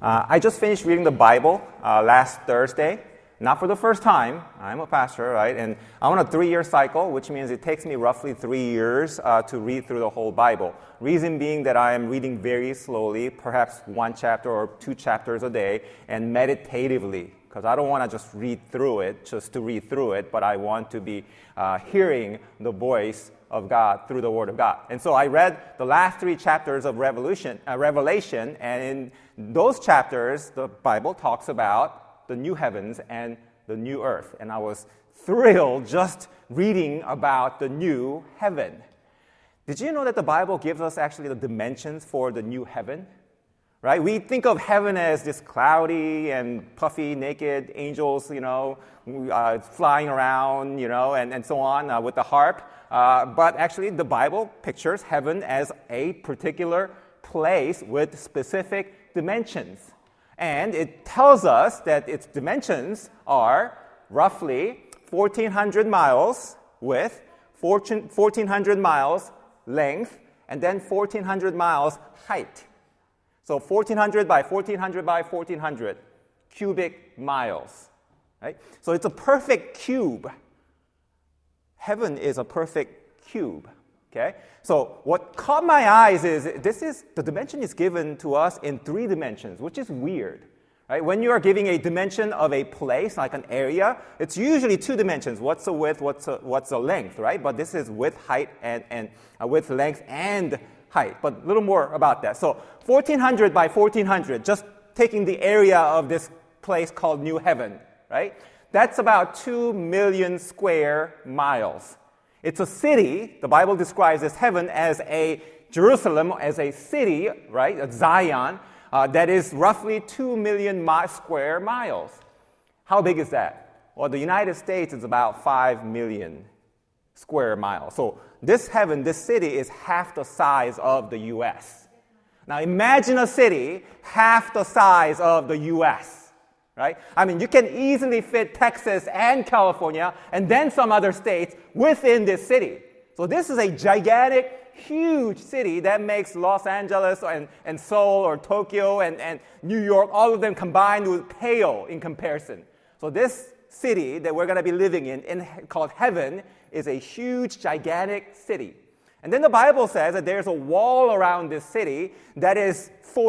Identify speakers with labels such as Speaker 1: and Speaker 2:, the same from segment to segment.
Speaker 1: I just finished reading the Bible last Thursday. Not for the first time. I'm a pastor, right? And I'm on a 3-year cycle, which means it takes me roughly 3 years to read through the whole Bible. Reason being that I am reading very slowly, perhaps 1 chapter or 2 chapters a day, and meditatively, because I don't want to just read through it, just to read through it, but I want to be hearing the voice of God through the Word of God. And so I read the last 3 chapters of Revelation, and in those chapters, the Bible talks about the new heavens and the new earth. And I was thrilled just reading about the new heaven. Did you know that the Bible gives us actually the dimensions for the new heaven? Right? We think of heaven as this cloudy and puffy, naked angels, flying around, and so on with the harp. But actually, the Bible pictures heaven as a particular place with specific dimensions. And it tells us that its dimensions are roughly 1,400 miles width, 1,400 miles length, and then 1,400 miles height. So 1,400 by 1,400 by 1,400 cubic miles. Right? So it's a perfect cube. Heaven is a perfect cube. Okay? So what caught my eyes is the dimension is given to us in 3 dimensions, which is weird. Right? When you are giving a dimension of a place, like an area, it's usually 2 dimensions. What's the width, what's the length, right? But this is width, height, and width, length, and height. But a little more about that. So 1,400 by 1,400, just taking the area of this place called New Heaven, right? That's about 2 million square miles. It's a city. The Bible describes this heaven as Jerusalem as a city, right? A Zion, that is roughly 2 million square miles. How big is that? Well, the United States is about 5 million square miles. So this heaven, this city is half the size of the U.S. Now imagine a city half the size of the U.S. Right? I mean, you can easily fit Texas and California and then some other states within this city. So this is a gigantic, huge city that makes Los Angeles and Seoul or Tokyo and New York, all of them combined would pale in comparison. So this city that we're going to be living in called heaven is a huge, gigantic city. And then the Bible says that there's a wall around this city that is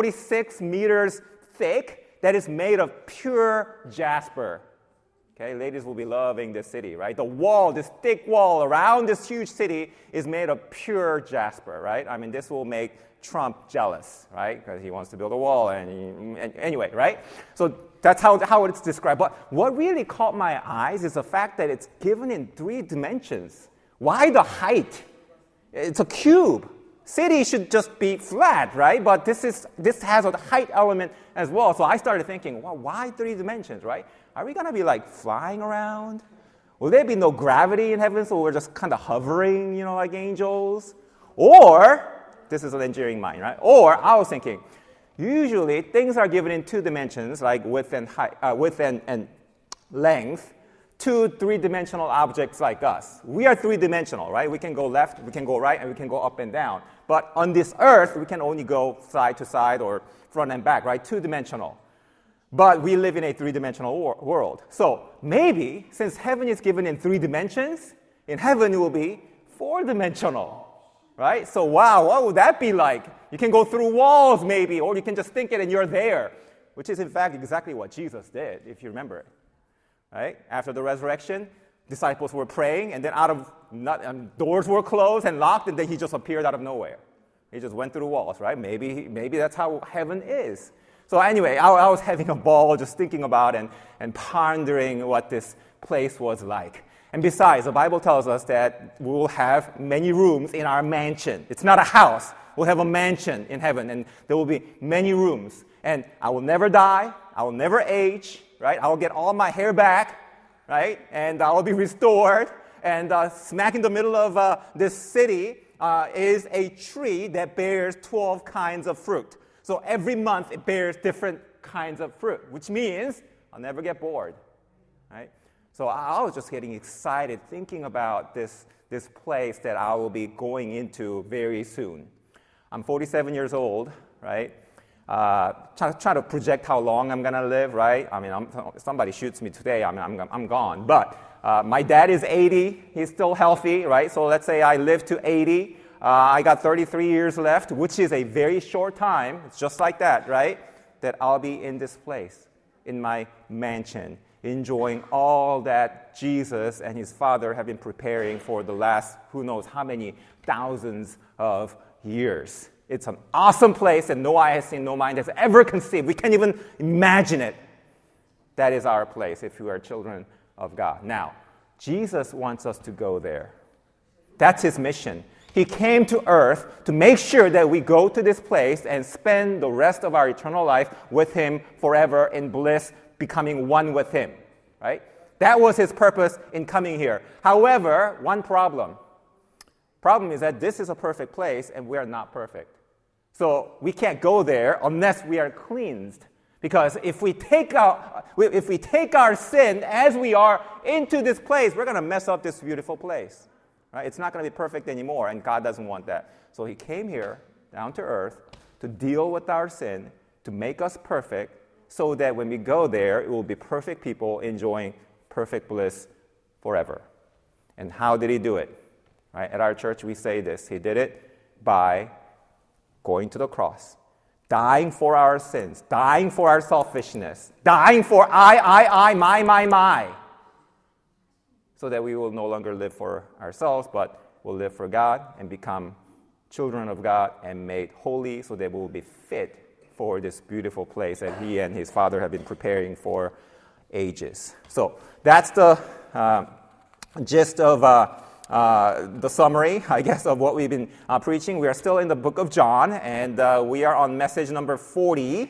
Speaker 1: 46 meters thick, that is made of pure jasper. Okay, ladies will be loving this city, right? The wall, this thick wall around this huge city is made of pure jasper, right? I mean, this will make Trump jealous, right? Because he wants to build a wall, and anyway, right? So that's how it's described. But what really caught my eyes is the fact that it's given in 3 dimensions. Why the height? It's a cube. City should just be flat, right? But this has a height element as well. So I started thinking, well, why 3 dimensions, right? Are we going to be like flying around? Will there be no gravity in heaven, so we're just kind of hovering, like angels? Or, this is an engineering mind, right? Or I was thinking, usually things are given in 2 dimensions, like width and height, width and length, to 3-dimensional objects like us. We are 3-dimensional, right? We can go left, we can go right, and we can go up and down. But on this earth, we can only go side to side or front and back, right? 2-dimensional. But we live in a 3-dimensional world. So maybe, since heaven is given in 3 dimensions, in heaven it will be 4-dimensional, right? So wow, what would that be like? You can go through walls maybe, or you can just think it and you're there, which is in fact exactly what Jesus did, if you remember it. Right? After the resurrection, disciples were praying, and then doors were closed and locked, and then he just appeared out of nowhere. He just went through the walls, right? Maybe that's how heaven is. So anyway, I was having a ball just thinking about and pondering what this place was like. And besides, the Bible tells us that we will have many rooms in our mansion. It's not a house. We'll have a mansion in heaven, and there will be many rooms. And I will never die. I will never age. Right? I will get all my hair back, right? And I will be restored. And smack in the middle of this city is a tree that bears 12 kinds of fruit. So every month it bears different kinds of fruit, which means I'll never get bored, right? So I was just getting excited thinking about this place that I will be going into very soon. I'm 47 years old, right? try to project how long I'm going to live, right? I mean, somebody shoots me today, I'm gone. But my dad is 80. He's still healthy, right? So let's say I live to 80. I got 33 years left, which is a very short time. It's just like that, right? That I'll be in this place, in my mansion, enjoying all that Jesus and his Father have been preparing for the last who knows how many thousands of years. It's an awesome place that no eye has seen, no mind has ever conceived. We can't even imagine it. That is our place if we are children of God. Now, Jesus wants us to go there. That's his mission. He came to earth to make sure that we go to this place and spend the rest of our eternal life with him forever in bliss, becoming one with him, right? That was his purpose in coming here. However, one problem. Problem is that this is a perfect place and we are not perfect. So we can't go there unless we are cleansed. Because if we take our sin as we are into this place, we're going to mess up this beautiful place. Right? It's not going to be perfect anymore, and God doesn't want that. So he came here, down to earth, to deal with our sin, to make us perfect, so that when we go there, it will be perfect people enjoying perfect bliss forever. And how did he do it? Right? At our church, we say this. He did it by going to the cross, dying for our sins, dying for our selfishness, dying for I, my, so that we will no longer live for ourselves, but will live for God and become children of God and made holy so that we will be fit for this beautiful place that he and his Father have been preparing for ages. So that's the gist of the summary, I guess, of what we've been preaching. We are still in the book of John, and we are on message number 40.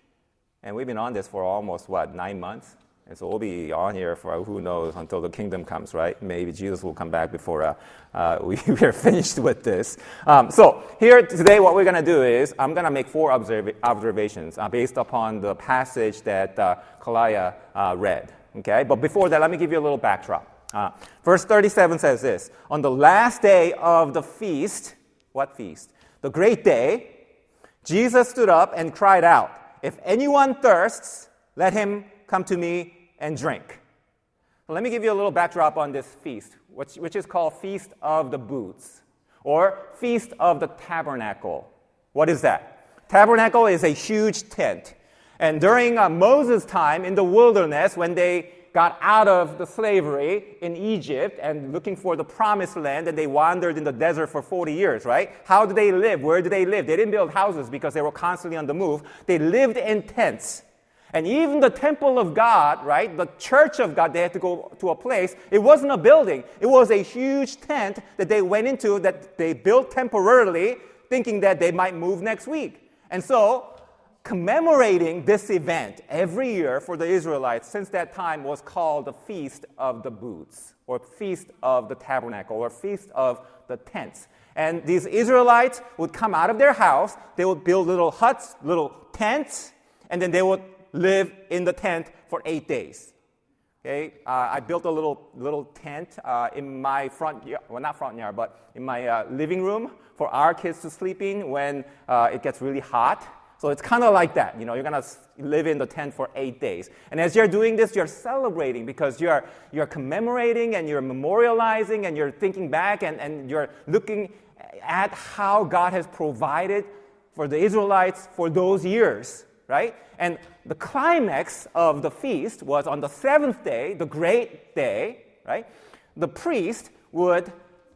Speaker 1: And we've been on this for almost, 9 months? And so we'll be on here for who knows until the kingdom comes, right? Maybe Jesus will come back before we are finished with this. So here today what we're going to do is I'm going to make 4 observations based upon the passage that Kalaya read. Okay, but before that, let me give you a little backdrop. Verse 37 says this: on the last day of the feast, what feast? The great day, Jesus stood up and cried out, "If anyone thirsts, let him come to me and drink." Well, let me give you a little backdrop on this feast, which is called Feast of the Booths, or Feast of the Tabernacle. What is that? Tabernacle is a huge tent. And during Moses' time in the wilderness, when they got out of the slavery in Egypt and looking for the promised land, and they wandered in the desert for 40 years, right? How did they live? Where did they live? They didn't build houses because they were constantly on the move. They lived in tents. And even the temple of God, right, the church of God, they had to go to a place. It wasn't a building. It was a huge tent that they went into, that they built temporarily, thinking that they might move next week. And so, commemorating this event every year for the Israelites since that time was called the Feast of the Booths, or Feast of the Tabernacle, or Feast of the Tents. And these Israelites would come out of their house, they would build little huts, little tents, and then they would live in the tent for 8 days. Okay, I built a little tent in my front yard, well, not front yard, but in my living room for our kids to sleep in when it gets really hot. So it's kind of like that. You're going to live in the tent for 8 days. And as you're doing this, you're celebrating because you're commemorating and you're memorializing and you're thinking back and you're looking at how God has provided for the Israelites for those years, right? And the climax of the feast was on the 7th day, the great day, right? The priest would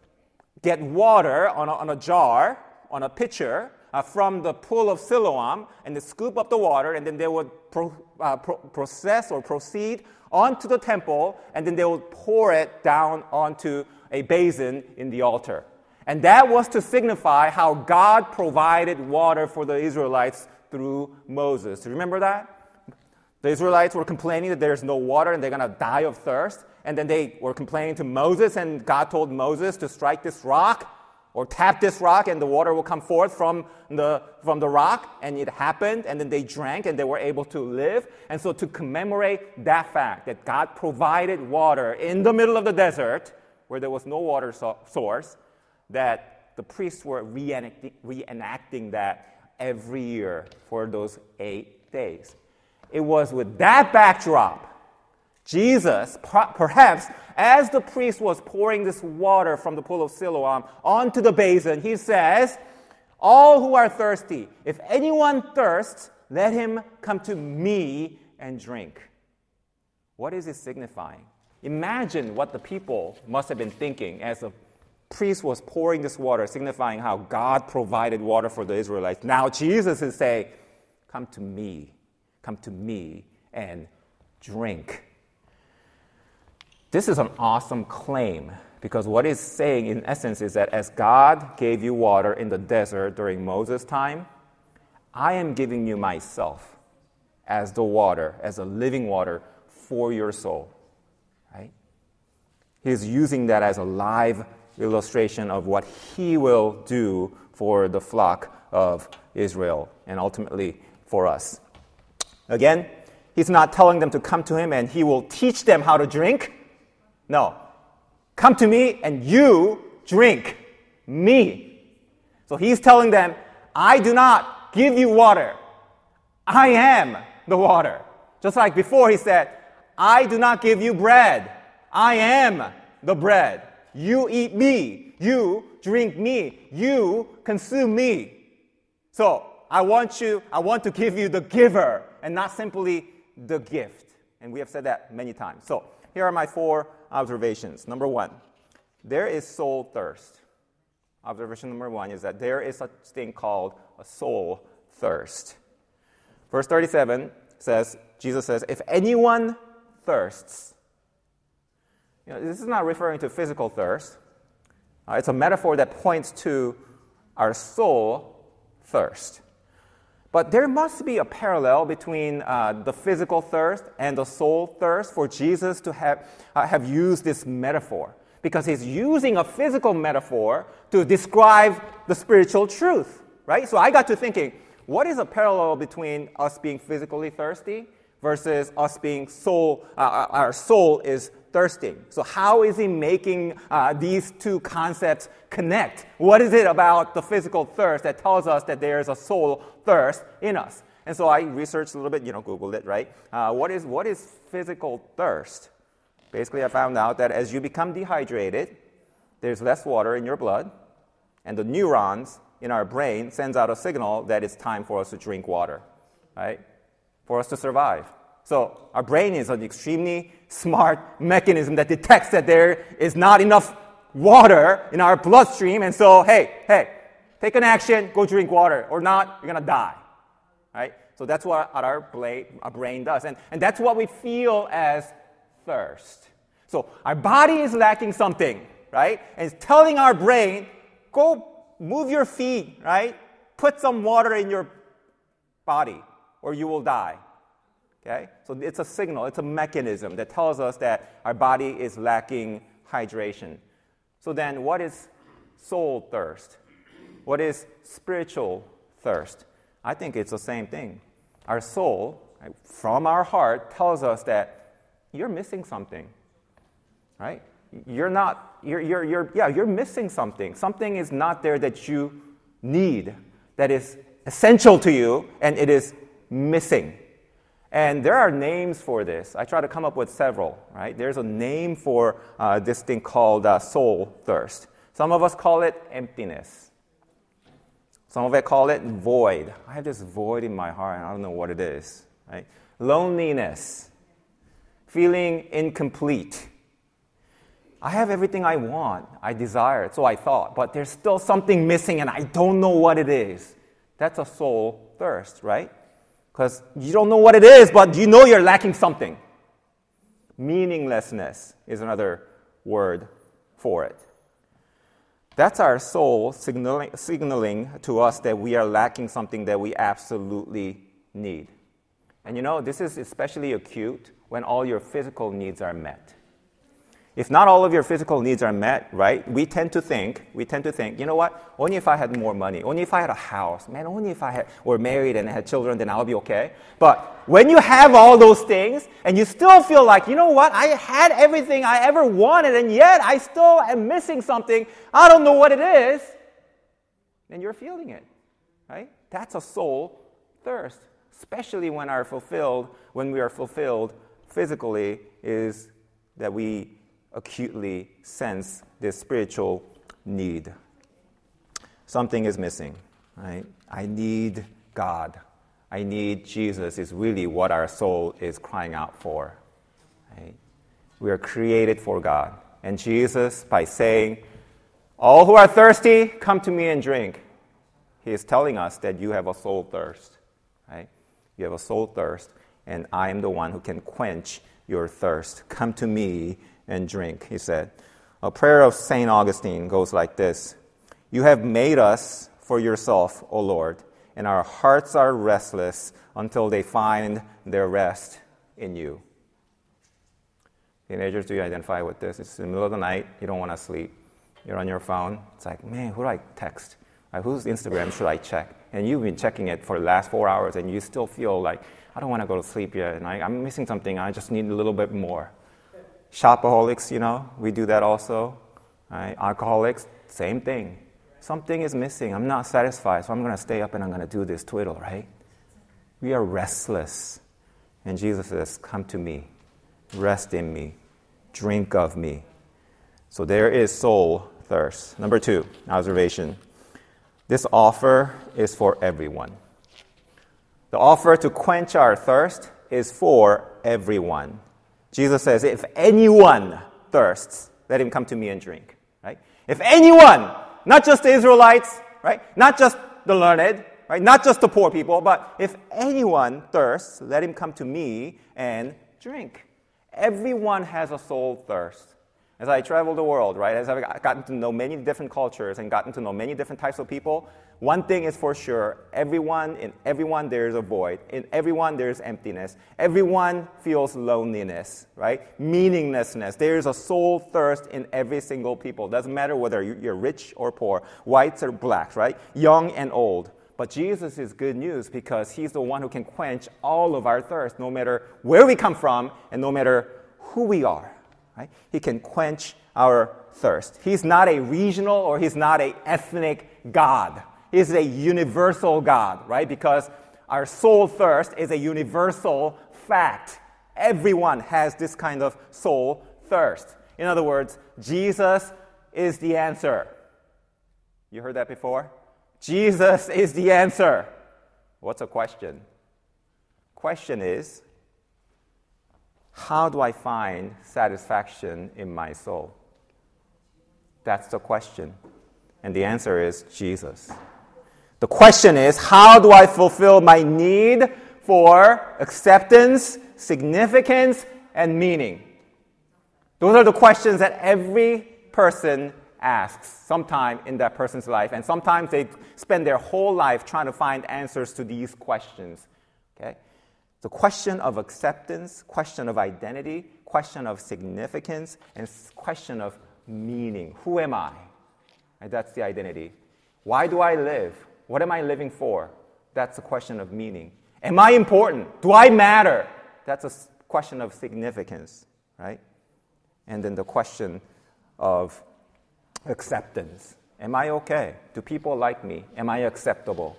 Speaker 1: get water on a jar, on a pitcher, from the pool of Siloam, and they scoop up the water, and then they would proceed onto the temple, and then they would pour it down onto a basin in the altar. And that was to signify how God provided water for the Israelites through Moses. Do you remember that? The Israelites were complaining that there's no water and they're going to die of thirst. And then they were complaining to Moses, and God told Moses to strike this rock or tap this rock and the water will come forth from the rock. And it happened, and then they drank and they were able to live. And so to commemorate that fact that God provided water in the middle of the desert where there was no water source, that the priests were reenacting that every year for those 8 days. It was with that backdrop, Jesus, perhaps as the priest was pouring this water from the pool of Siloam onto the basin, he says, all who are thirsty, if anyone thirsts, let him come to me and drink. What is it signifying? Imagine what the people must have been thinking as the priest was pouring this water, signifying how God provided water for the Israelites. Now Jesus is saying, come to me and drink. This is an awesome claim because what it's saying in essence is that as God gave you water in the desert during Moses' time, I am giving you myself as the water, as a living water for your soul. Right? He's using that as a live illustration of what he will do for the flock of Israel and ultimately for us. Again, he's not telling them to come to him and he will teach them how to drink. No. Come to me and you drink me. So he's telling them, I do not give you water. I am the water. Just like before he said, I do not give you bread. I am the bread. You eat me. You drink me. You consume me. So I want to give you the giver and not simply the gift. And we have said that many times. So here are my 4 observations. Number 1, there is soul thirst. Observation number 1 is that there is such thing called a soul thirst. Verse 37 says, Jesus says, if anyone thirsts. This is not referring to physical thirst. It's a metaphor that points to our soul thirst. But there must be a parallel between the physical thirst and the soul thirst for Jesus to have used this metaphor. Because he's using a physical metaphor to describe the spiritual truth, right? So I got to thinking, what is a parallel between us being physically thirsty versus us being our soul is thirsting? So how is he making these two concepts connect? What is it about the physical thirst that tells us that there is a soul thirst in us? And so I researched a little bit, Googled it, right? What is physical thirst? Basically, I found out that as you become dehydrated, there's less water in your blood, and the neurons in our brain sends out a signal that it's time for us to drink water, right? For us to survive. So our brain is an extremely smart mechanism that detects that there is not enough water in our bloodstream, and so, hey, take an action, go drink water, or not, you're going to die, right? So that's what our brain does, and that's what we feel as thirst. So our body is lacking something, right? And it's telling our brain, go move your feet, right? Put some water in your body, or you will die. Okay? So it's a signal, it's a mechanism that tells us that our body is lacking hydration. So then what is soul thirst? What is spiritual thirst? I think it's the same thing. Our soul, right, from our heart, tells us that you're missing something, right? You're missing something. Something is not there that you need, that is essential to you, and it is missing. And there are names for this. I try to come up with several, right? There's a name for this thing called soul thirst. Some of us call it emptiness. Some of us call it void. I have this void in my heart, and I don't know what it is, right? Loneliness. Feeling incomplete. I have everything I want, I desire, so I thought, but there's still something missing and I don't know what it is. That's a soul thirst, right? Because you don't know what it is, but you know you're lacking something. Meaninglessness is another word for it. That's our soul signaling to us that we are lacking something that we absolutely need. And this is especially acute when all your physical needs are met. If not all of your physical needs are met, right, we tend to think, you know what, only if I had more money, only if I had a house, man, only if I were married and had children, then I'll be okay. But when you have all those things, and you still feel like, you know what, I had everything I ever wanted, and yet I still am missing something, I don't know what it is, then you're feeling it, right? That's a soul thirst, especially when we are fulfilled physically, is that we acutely sense this spiritual need. Something is missing, right? I need God. I need Jesus is really what our soul is crying out for. Right? We are created for God. And Jesus, by saying, all who are thirsty, come to me and drink, he is telling us that you have a soul thirst. Right? You have a soul thirst, and I am the one who can quench your thirst. Come to me and drink, he said. A prayer of St. Augustine goes like this. You have made us for yourself, O Lord, and our hearts are restless until they find their rest in you. Teenagers, do you identify with this? It's in the middle of the night. You don't want to sleep. You're on your phone. It's like, man, who do I text? Like, whose Instagram should I check? And you've been checking it for the last 4 hours, and you still feel like, I don't want to go to sleep yet, and I'm missing something. I just need a little bit more. Shopaholics, we do that also. Right? Alcoholics, same thing. Something is missing. I'm not satisfied, so I'm going to stay up and I'm going to do this twiddle, right? We are restless. And Jesus says, come to me. Rest in me. Drink of me. So there is soul thirst. Number 2, observation. This offer is for everyone. The offer to quench our thirst is for everyone. Jesus says, if anyone thirsts, let him come to me and drink. Right? If anyone, not just the Israelites, right? Not just the learned, right? Not just the poor people, but if anyone thirsts, let him come to me and drink. Everyone has a soul thirst. As I travel the world, right, as I've gotten to know many different cultures and gotten to know many different types of people, one thing is for sure, in everyone there is a void. In everyone there is emptiness. Everyone feels loneliness, right? Meaninglessness. There is a soul thirst in every single people. Doesn't matter whether you're rich or poor, whites or blacks, right? Young and old. But Jesus is good news because he's the one who can quench all of our thirst, no matter where we come from and no matter who we are. Right? He can quench our thirst. He's not a regional or he's not an ethnic God. He's a universal God, right? Because our soul thirst is a universal fact. Everyone has this kind of soul thirst. In other words, Jesus is the answer. You heard that before? Jesus is the answer. What's a question? Question is, how do I find satisfaction in my soul? That's the question. And the answer is Jesus. The question is, how do I fulfill my need for acceptance, significance, and meaning? Those are the questions that every person asks sometime in that person's life. And sometimes they spend their whole life trying to find answers to these questions. Okay? The question of acceptance, question of identity, question of significance, and question of meaning. Who am I? And that's the identity. Why do I live? What am I living for? That's a question of meaning. Am I important? Do I matter? That's a question of significance, right? And then the question of acceptance. Am I okay? Do people like me? Am I acceptable?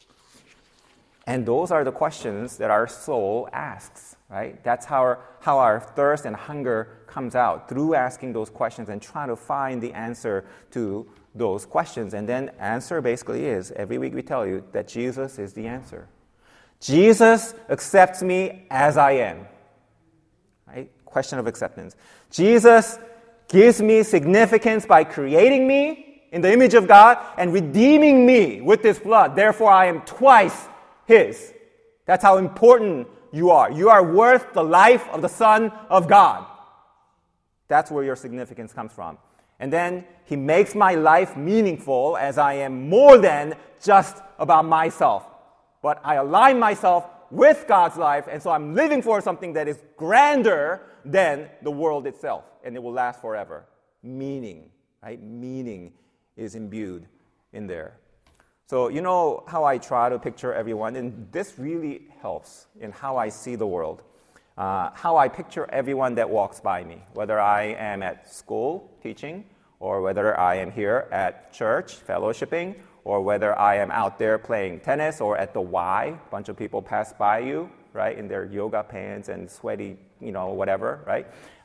Speaker 1: And those are the questions that our soul asks, right? That's how our thirst and hunger comes out, through asking those questions and trying to find the answer to those questions. And then answer basically is, every week we tell you that Jesus is the answer. Jesus accepts me as I am, right? Question of acceptance. Jesus gives me significance by creating me in the image of God and redeeming me with his blood. Therefore, I am twice his. That's how important you are. You are worth the life of the Son of God. That's where your significance comes from. And then he makes my life meaningful as I am more than just about myself. But I align myself with God's life, and so I'm living for something that is grander than the world itself, and it will last forever. Meaning, right? Meaning is imbued in there. So you know how I try to picture everyone, and this really helps in how I see the world. How I picture everyone that walks by me, whether I am at school teaching, or whether I am here at church fellowshipping, or whether I am out there playing tennis or at the Y, a bunch of people pass by you, right, in their yoga pants and sweaty, whatever, right?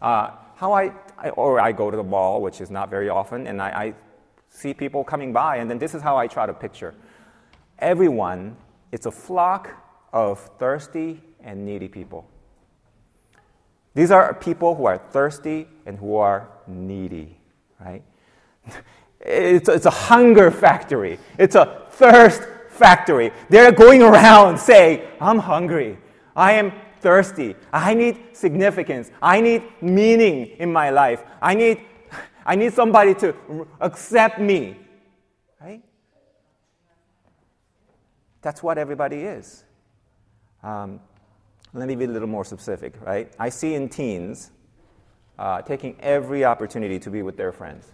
Speaker 1: Or I go to the mall, which is not very often, and I see people coming by, and then this is how I try to picture. Everyone, it's a flock of thirsty and needy people. These are people who are thirsty and who are needy, right? It's a hunger factory. It's a thirst factory. They're going around saying, I'm hungry. I am thirsty. I need significance. I need meaning in my life. I need somebody to accept me, right? That's what everybody is. Let me be a little more specific, right? I see in teens taking every opportunity to be with their friends.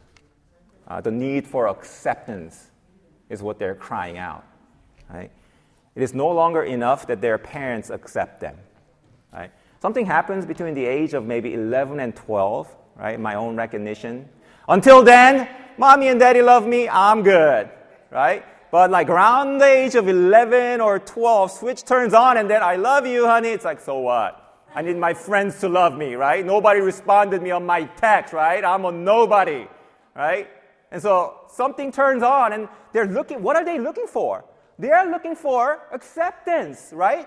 Speaker 1: The need for acceptance is what they're crying out, right? It is no longer enough that their parents accept them, right? Something happens between the age of maybe 11 and 12, right? My own recognition. Until then, mommy and daddy love me, I'm good, right? But like around the age of 11 or 12, switch turns on and then I love you, honey. It's like, so what? I need my friends to love me, right? Nobody responded me on my text, right? I'm a nobody, right? And so something turns on and they're looking, what are they looking for? They are looking for acceptance, right?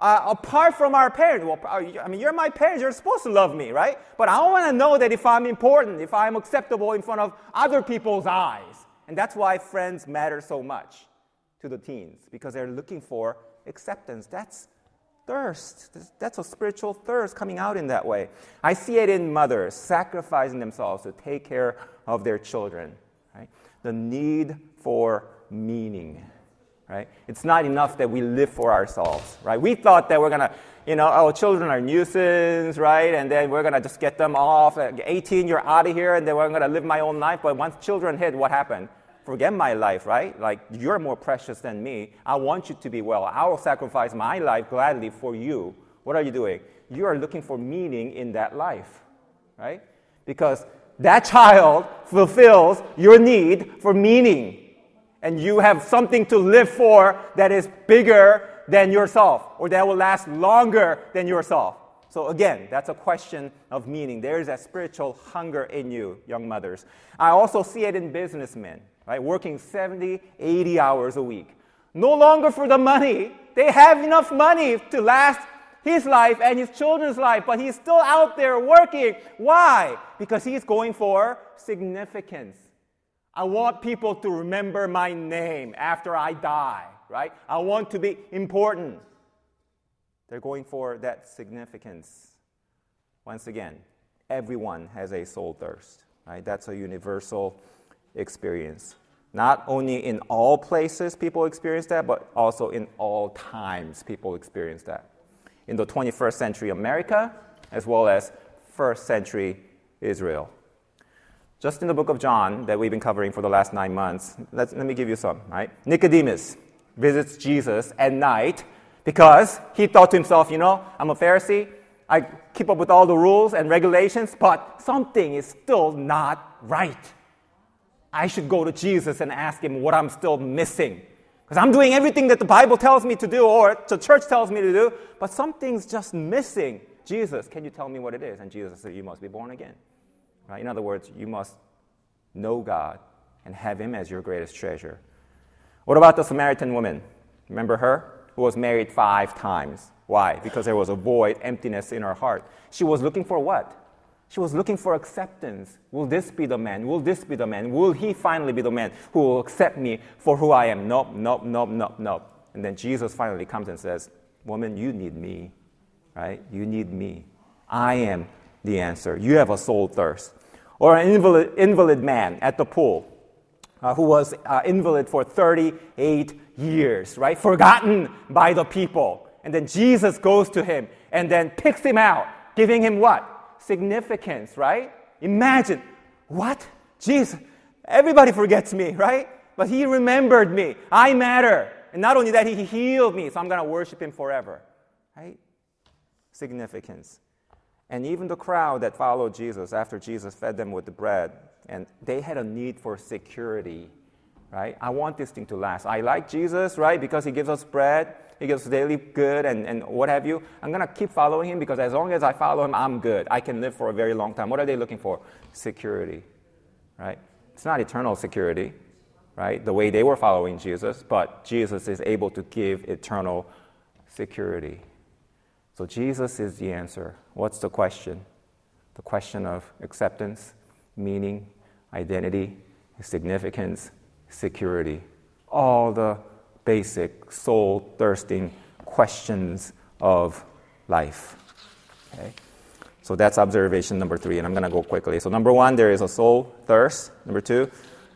Speaker 1: Apart from our parents. Well, I mean, you're my parents, you're supposed to love me, right? But I want to know that if I'm important, if I'm acceptable in front of other people's eyes. And that's why friends matter so much to the teens, because they're looking for acceptance. That's thirst. That's a spiritual thirst coming out in that way. I see it in mothers sacrificing themselves to take care of their children, right? The need for meaning, right? It's not enough that we live for ourselves, right? We thought that we're going to, our children are nuisance, right? And then we're going to just get them off. At 18, you're out of here, and then we're going to live my own life. But once children hit, what happened? Forget my life, right? Like, you're more precious than me. I want you to be well. I will sacrifice my life gladly for you. What are you doing? You are looking for meaning in that life, right? Because that child fulfills your need for meaning. And you have something to live for that is bigger than yourself, or that will last longer than yourself. So again, that's a question of meaning. There is a spiritual hunger in you, young mothers. I also see it in businessmen, right? Working 70, 80 hours a week. No longer for the money. They have enough money to last his life and his children's life, but he's still out there working. Why? Because he's going for significance. I want people to remember my name after I die, right? I want to be important. They're going for that significance. Once again, everyone has a soul thirst, right? That's a universal experience. Not only in all places people experience that, but also in all times people experience that. In the 21st century America, as well as first century Israel. Just in the book of John that we've been covering for the last 9 months, let me give you some, right? Nicodemus visits Jesus at night because he thought to himself, I'm a Pharisee, I keep up with all the rules and regulations, but something is still not right. I should go to Jesus and ask him what I'm still missing. Because I'm doing everything that the Bible tells me to do or the church tells me to do, but something's just missing. Jesus, can you tell me what it is? And Jesus said, you must be born again. Right? In other words, you must know God and have Him as your greatest treasure. What about the Samaritan woman? Remember her? Who was married 5 times. Why? Because there was a void, emptiness in her heart. She was looking for what? She was looking for acceptance. Will this be the man? Will this be the man? Will he finally be the man who will accept me for who I am? Nope, nope, nope, nope, nope. And then Jesus finally comes and says, woman, you need me, right? You need me. I am the answer. You have a soul thirst. Or an invalid man at the pool who was invalid for 38 years, right? Forgotten by the people. And then Jesus goes to him and then picks him out, giving him what? Significance, right? Imagine, what? Jesus, everybody forgets me, right? But he remembered me. I matter. And not only that, he healed me, so I'm going to worship him forever, right? Significance. And even the crowd that followed Jesus after Jesus fed them with the bread, and they had a need for security, right? I want this thing to last. I like Jesus, right, because he gives us bread, he gives us daily good and what have you. I'm going to keep following him because as long as I follow him, I'm good. I can live for a very long time. What are they looking for? Security, right? It's not eternal security, right, the way they were following Jesus, but Jesus is able to give eternal security. So Jesus is the answer. What's the question? The question of acceptance, meaning, identity, significance, security. All the basic soul-thirsting questions of life. Okay? So that's observation number 3, and I'm going to go quickly. So number 1, there is a soul thirst. Number 2,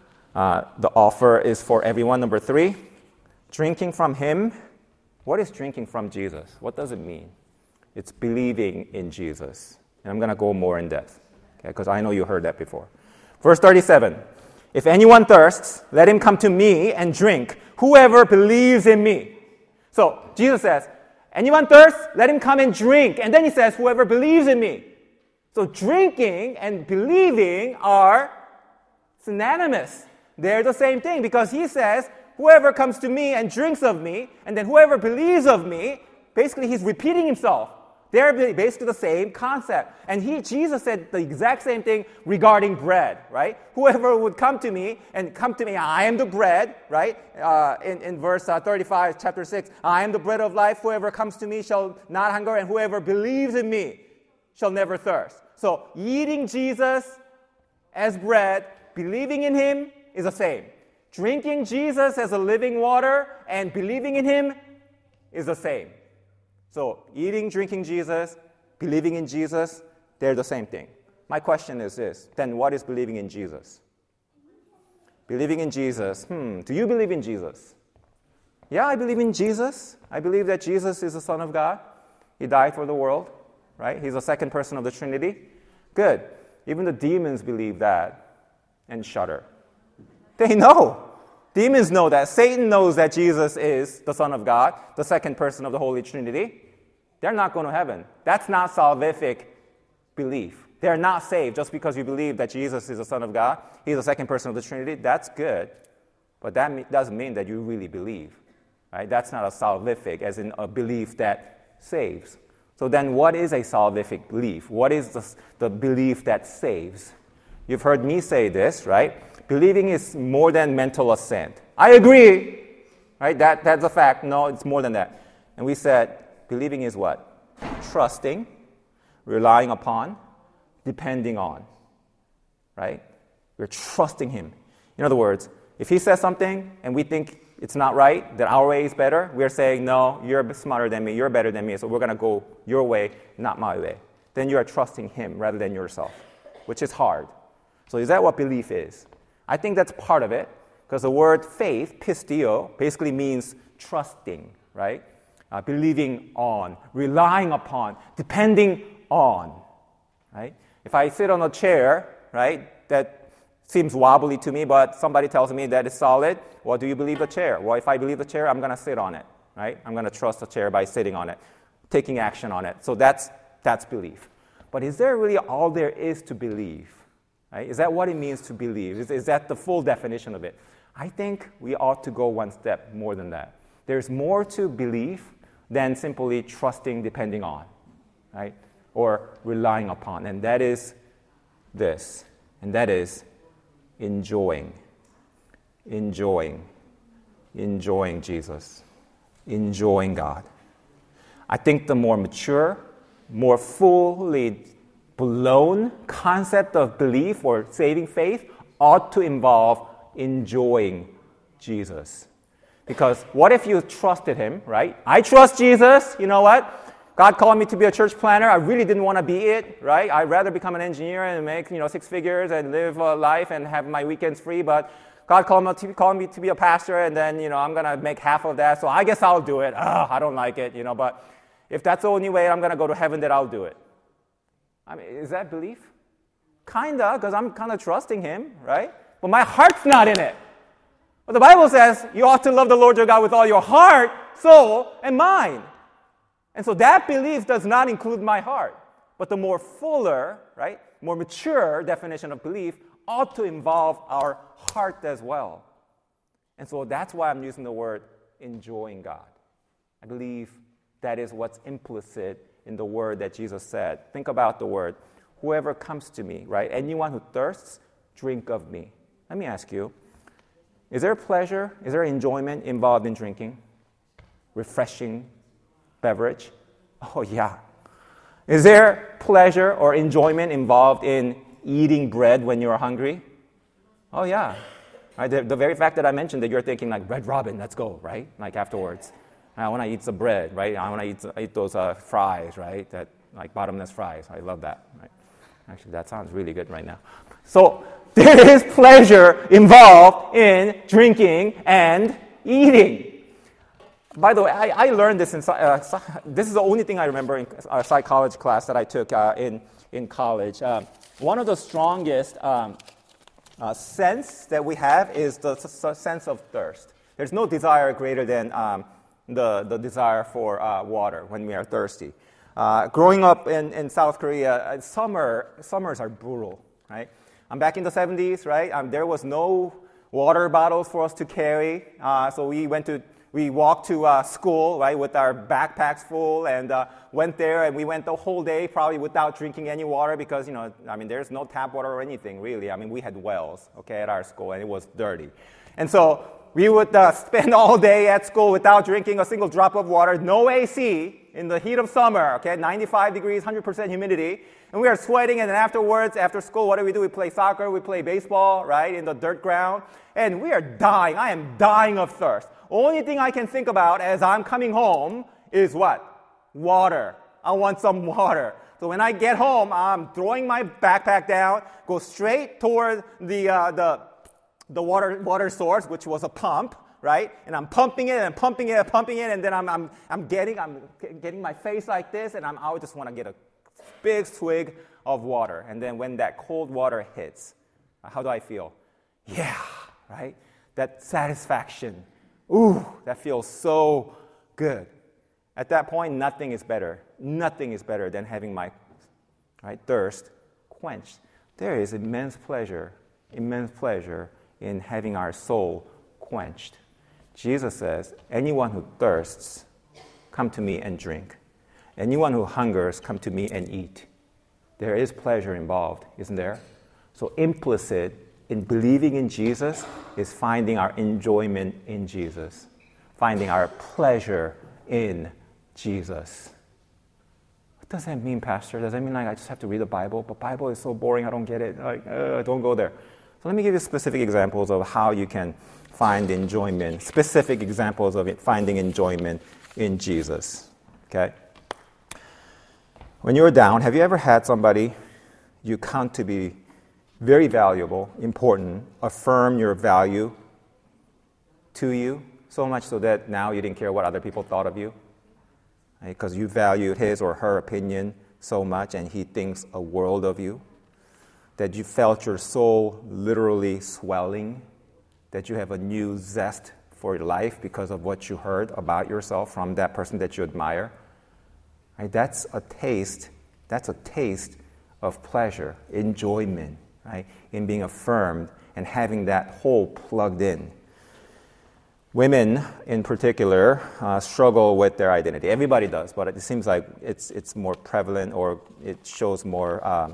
Speaker 1: the offer is for everyone. Number 3, drinking from him. What is drinking from Jesus? What does it mean? It's believing in Jesus. And I'm going to go more in depth, because I know you heard that before. Verse 37, if anyone thirsts, let him come to me and drink, whoever believes in me. So Jesus says, anyone thirsts, let him come and drink. And then he says, whoever believes in me. So drinking and believing are synonymous. They're the same thing, because he says, whoever comes to me and drinks of me, and then whoever believes of me, basically he's repeating himself. They're basically the same concept. And Jesus said the exact same thing regarding bread, right? Whoever would come to me, I am the bread, right? In verse 35, chapter 6, I am the bread of life. Whoever comes to me shall not hunger, and whoever believes in me shall never thirst. So eating Jesus as bread, believing in him is the same. Drinking Jesus as a living water and believing in him is the same. So eating, drinking Jesus, believing in Jesus, they're the same thing. My question is this, then what is believing in Jesus? Believing in Jesus, do you believe in Jesus? Yeah, I believe in Jesus. I believe that Jesus is the Son of God. He died for the world, right? He's the second person of the Trinity. Good. Even the demons believe that and shudder. They know. Demons know that. Satan knows that Jesus is the Son of God, the second person of the Holy Trinity. They're not going to heaven. That's not salvific belief. They're not saved just because you believe that Jesus is the Son of God. He's the second person of the Trinity. That's good. But that doesn't mean that you really believe. Right? That's not a salvific, as in a belief that saves. So then what is a salvific belief? What is the belief that saves? You've heard me say this, right? Believing is more than mental assent. I agree, right? That's a fact. No, it's more than that. And we said believing is what? Trusting, relying upon, depending on, right? We're trusting him. In other words, if he says something and we think it's not right, that our way is better, we're saying, no, you're smarter than me, you're better than me, so we're going to go your way, not my way. Then you are trusting him rather than yourself, which is hard. So is that what belief is? I think that's part of it, because the word faith, pistio, basically means trusting, right? Believing on, relying upon, depending on, right? If I sit on a chair, right, that seems wobbly to me, but somebody tells me that it's solid, well, do you believe the chair? Well, if I believe the chair, I'm going to sit on it, right? I'm going to trust the chair by sitting on it, taking action on it. So that's belief. But is there really all there is to believe? Right? Is that what it means to believe? Is that the full definition of it? I think we ought to go one step more than that. There's more to belief than simply trusting, depending on, right? Or relying upon. And that is this. And that is enjoying Jesus, enjoying God. I think the more mature, more fully blown concept of belief or saving faith ought to involve enjoying Jesus. Because what if you trusted him, right? I trust Jesus, you know what? God called me to be a church planner. I really didn't want to be it, right? I'd rather become an engineer and make, 6 figures and live a life and have my weekends free, but God called me to be a pastor, and then, I'm going to make half of that, so I guess I'll do it. I don't like it, but if that's the only way I'm going to go to heaven, then I'll do it. I mean, is that belief? Kinda, because I'm kind of trusting him, right? But my heart's not in it. But the Bible says you ought to love the Lord your God with all your heart, soul, and mind. And so that belief does not include my heart. But the more fuller, right, more mature definition of belief ought to involve our heart as well. And so that's why I'm using the word enjoying God. I believe that is what's implicit in the word that Jesus said. Think about the word, whoever comes to me, right? Anyone who thirsts, drink of me. Let me ask you, is there pleasure, is there enjoyment involved in drinking? Refreshing beverage? Oh, yeah. Is there pleasure or enjoyment involved in eating bread when you're hungry? Oh, yeah. Right? The very fact that I mentioned that you're thinking like, Red Robin, let's go, right? Like afterwards. I want to eat some bread, right? I want to eat those fries, right? That like bottomless fries. I love that, right? Actually, that sounds really good right now. So there is pleasure involved in drinking and eating. By the way, I learned this this is the only thing I remember in a psychology class that I took in college. One of the strongest sense that we have is the sense of thirst. There's no desire greater than the desire for water when we are thirsty. Growing up in South Korea, summers are brutal, right? I'm back in the 70s, right? There was no water bottles for us to carry, so we walked to school, right, with our backpacks full, and went there, and we went the whole day probably without drinking any water because, there's no tap water or anything, really. We had wells, okay, at our school, and it was dirty. And so we would spend all day at school without drinking a single drop of water, no AC, in the heat of summer, okay, 95 degrees, 100% humidity, and we are sweating, and then afterwards, after school, what do? We play soccer, we play baseball, right, in the dirt ground, and we are dying. I am dying of thirst. Only thing I can think about as I'm coming home is what? Water. I want some water. So when I get home, I'm throwing my backpack down, go straight toward the water source, which was a pump, right? And I'm pumping it and pumping it and pumping it, and then I'm getting my face like this, and I just want to get a big swig of water. And then when that cold water hits, how do I feel? Yeah, right? That satisfaction. Ooh, that feels so good. At that point, nothing is better. Nothing is better than having my thirst quenched. There is immense pleasure in having our soul quenched. Jesus says, anyone who thirsts, come to me and drink. Anyone who hungers, come to me and eat. There is pleasure involved, isn't there? So implicit in believing in Jesus is finding our enjoyment in Jesus, finding our pleasure in Jesus. What does that mean, Pastor? Does that mean I just have to read the Bible? But Bible is so boring, I don't get it. Don't go there. So let me give you specific examples of how you can find enjoyment, specific examples of finding enjoyment in Jesus. Okay? When you're down, have you ever had somebody you count to be very valuable, important, affirm your value to you, so much so that now you didn't care what other people thought of you? Because you valued his or her opinion so much and he thinks a world of you, that you felt your soul literally swelling, that you have a new zest for your life because of what you heard about yourself from that person that you admire. Right? That's a taste of pleasure, enjoyment, right? In being affirmed and having that hole plugged in. Women, in particular, struggle with their identity. Everybody does, but it seems like it's more prevalent, or it shows more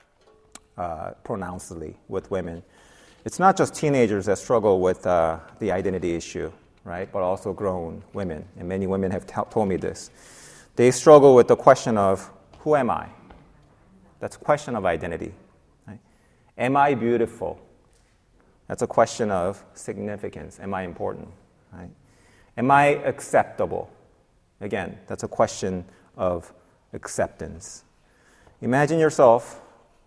Speaker 1: pronouncedly with women. It's not just teenagers that struggle with the identity issue, right? But also grown women, and many women have told me this. They struggle with the question of, who am I? That's a question of identity. Right? Am I beautiful? That's a question of significance. Am I important? Right? Am I acceptable? Again, that's a question of acceptance. Imagine yourself,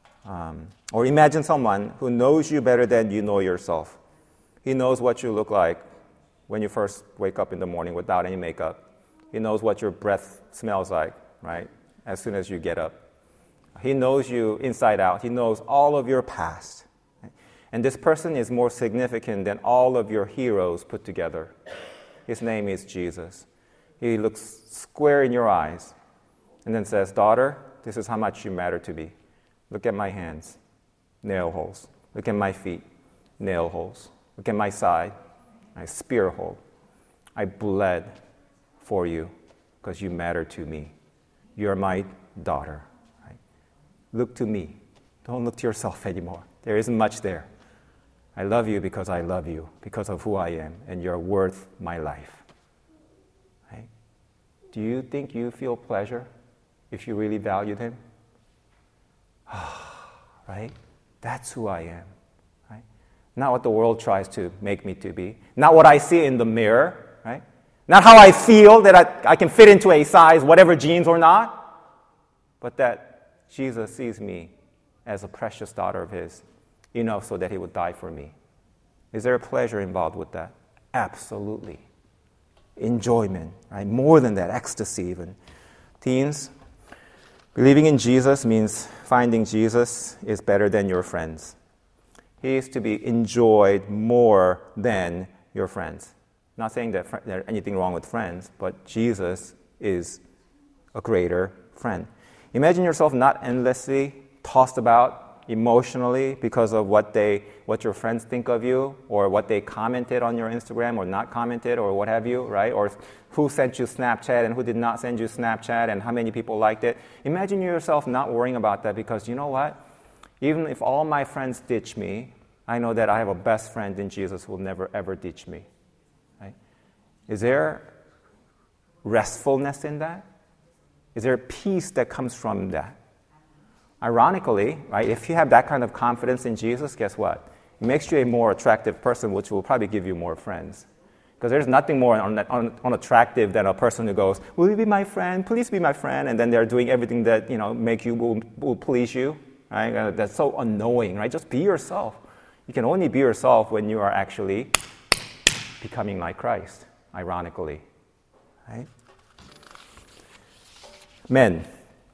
Speaker 1: or imagine someone who knows you better than you know yourself. He knows what you look like when you first wake up in the morning without any makeup. He knows what your breath smells like, right, as soon as you get up. He knows you inside out. He knows all of your past. And this person is more significant than all of your heroes put together. His name is Jesus. He looks square in your eyes and then says, daughter, this is how much you matter to me. Look at my hands, nail holes. Look at my feet, nail holes. Look at my side, I spear hole. I bled for you because you matter to me. You're my daughter. Right? Look to me. Don't look to yourself anymore. There isn't much there. I love you because I love you, because of who I am, and you're worth my life. Right? Do you think you feel pleasure if you really valued him? Right? That's who I am. Right? Not what the world tries to make me to be. Not what I see in the mirror. Right? Not how I feel that I can fit into a size, whatever jeans or not. But that Jesus sees me as a precious daughter of his, enough so that he would die for me. Is there a pleasure involved with that? Absolutely. Enjoyment, right? More than that, ecstasy even. Teens, believing in Jesus means finding Jesus is better than your friends. He is to be enjoyed more than your friends. Not saying that there's anything wrong with friends, but Jesus is a greater friend. Imagine yourself not endlessly tossed about emotionally because of what your friends think of you, or what they commented on your Instagram or not commented, or what have you, right? Or who sent you Snapchat and who did not send you Snapchat, and how many people liked it. Imagine yourself not worrying about that, because you know what? Even if all my friends ditch me, I know that I have a best friend in Jesus who will never ever ditch me. Right? Is there restfulness in that? Is there peace that comes from that? Ironically, right, if you have that kind of confidence in Jesus, guess what? It makes you a more attractive person, which will probably give you more friends. Because there's nothing more unattractive than a person who goes, will you be my friend? Please be my friend. And then they're doing everything that, will please you. Right? That's so annoying, right? Just be yourself. You can only be yourself when you are actually becoming like Christ, ironically. Right? Men.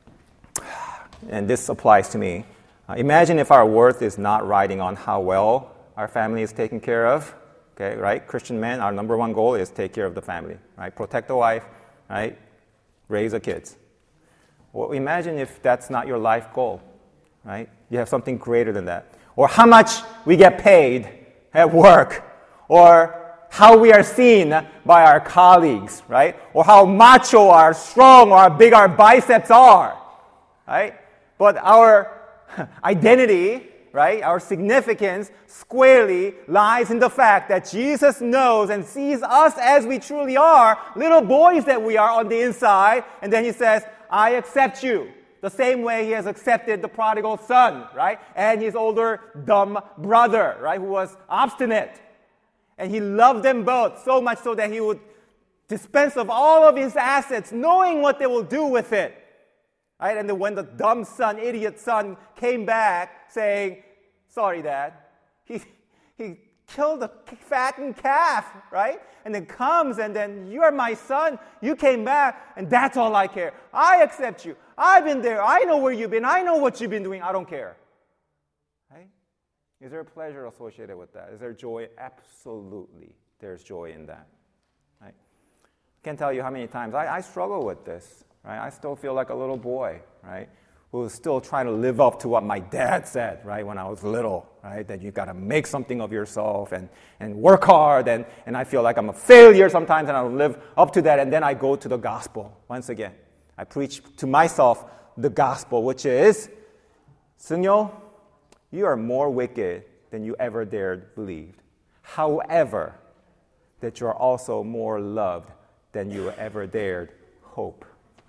Speaker 1: And this applies to me. Imagine if our worth is not riding on how well our family is taken care of. Okay, right? Christian men, our number one goal is take care of the family, right? Protect the wife, right? Raise the kids. Well, imagine if that's not your life goal, right? You have something greater than that. Or how much we get paid at work, or how we are seen by our colleagues, right? Or how macho or strong or how big our biceps are, right? But our identity, right, our significance squarely lies in the fact that Jesus knows and sees us as we truly are, little boys that we are on the inside, and then he says, I accept you. The same way he has accepted the prodigal son, right, and his older dumb brother, right, who was obstinate. And he loved them both so much so that he would dispense of all of his assets, knowing what they will do with it. Right? And then when the dumb son, idiot son, came back saying, sorry, Dad, he killed a fattened calf, right? And then comes and then, you're my son, you came back, and that's all I care. I accept you. I've been there. I know where you've been. I know what you've been doing. I don't care. Right? Is there pleasure associated with that? Is there joy? Absolutely. There's joy in that. Right? I can't tell you how many times I struggle with this. Right? I still feel like a little boy, right, who is still trying to live up to what my dad said, right, when I was little, right, that you've got to make something of yourself and work hard, and I feel like I'm a failure sometimes, and I don't live up to that, and then I go to the gospel once again. I preach to myself the gospel, which is, Sunyo, you are more wicked than you ever dared believe. However, that you are also more loved than you ever dared hope.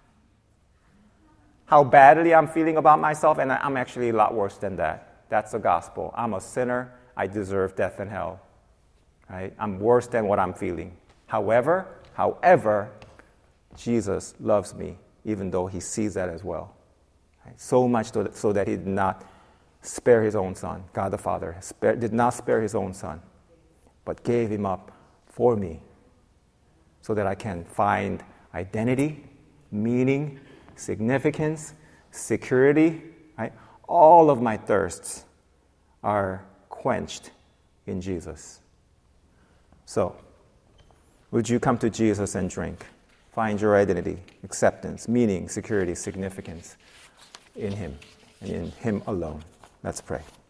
Speaker 1: How badly I'm feeling about myself, and I'm actually a lot worse than that. That's the gospel. I'm a sinner. I deserve death and hell. Right? I'm worse than what I'm feeling. However, Jesus loves me, even though he sees that as well. Right? So much so that he did not spare his own son. God the Father did not spare his own son, but gave him up for me so that I can find identity, meaning, significance, security, right? All of my thirsts are quenched in Jesus. So, would you come to Jesus and drink? Find your identity, acceptance, meaning, security, significance in him and in him alone. Let's pray.